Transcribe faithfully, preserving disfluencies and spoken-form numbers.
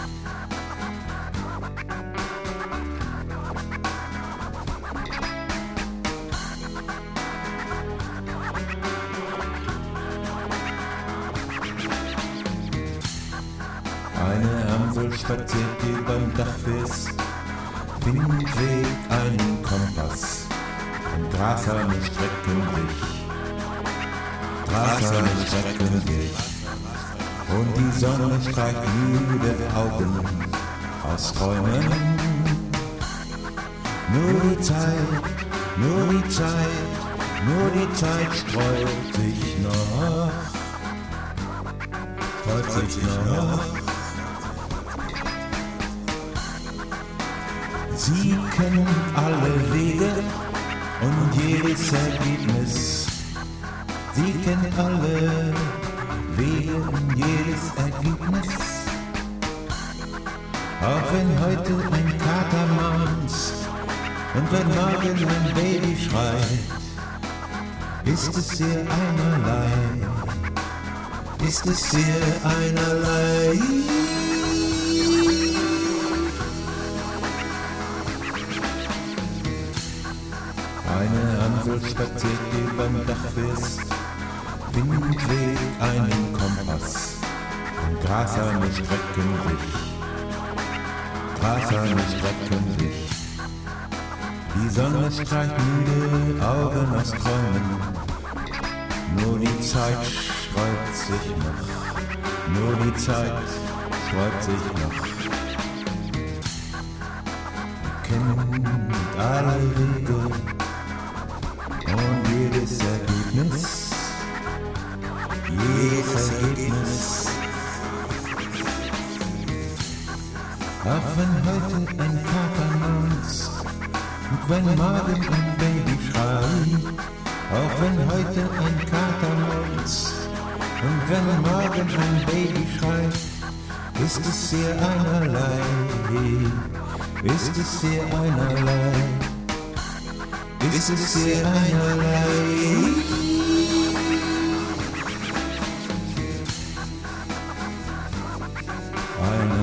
Eine Amsel spaziert überm Dachfirst, Wind weht einen Kompass und Grashalme strecken sich, Grashalme strecken sich. Und die Sonne streicht müde Augen aus Träumen. Nur die Zeit, nur die Zeit, nur die Zeit streut sich noch, streut sich noch. Sie kennen alle Wege und jedes Ergebnis. Sie kennt alle Wege und jedes Ergebnis. Auch wenn heute ein Kater mahnt und wenn morgen ein Baby schreit, ist es sehr einerlei, ist es sehr einerlei. Eine Amsel spaziert überm Dachfirst, Wind weht einen Kompass und Grashalme strecken sich, Grashalme strecken sich. Die Sonne streicht müde Augen aus Träumen, nur die Zeit sträubt sich noch, nur die Zeit sträubt sich noch. Wir kennen alle Wege und jedes Ergebnis, jedes Ergebnis. Auch wenn heute ein Kater maunzt und wenn morgen ein Baby schreit, auch wenn heute ein Kater maunzt und wenn morgen ein Baby schreit, ist es sehr einerlei, ist es sehr einerlei. Ist es sehr einerlei. Eine